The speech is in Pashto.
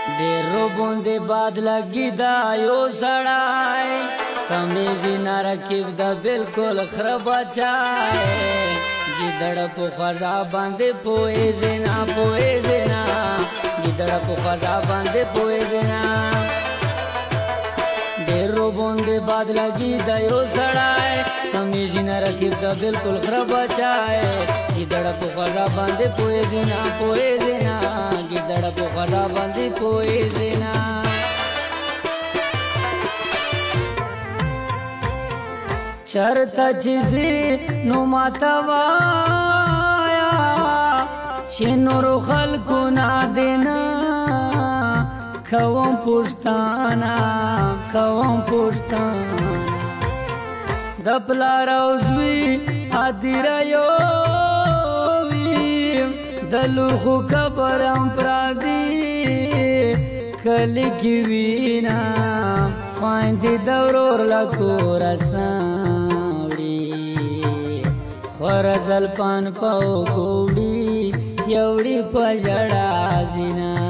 ډېرو باندې باد لګي دا یو سړی سمیږي نه رکیب دا بالکل خره بچای ګیدړ په خوږه باندې پوهېږي نه پوهېږي نه ګیدړ په خوږه باندې پوهېږي نه ډېرو باندې باد لګي دا یو سړی سمیږي نه رکیب دا بالکل خره بچای ګیدړ په خوږه باندې پوهېږي نه پوهېږي نه ګیدړ په خوږه باندې پوهېږي نه چرته چې ځې نو ماته وایه چې نورو خلکو نه دې نه کوم پوښتنه کوم پوښتنه د پلار او زوی هدیره یو وي د لور خو قبر هم پراتې کلي کې وینه خویندې د ورور له کوره ساوړي خوره زلفان په اوږو وړي یوړي په ژړا ځینه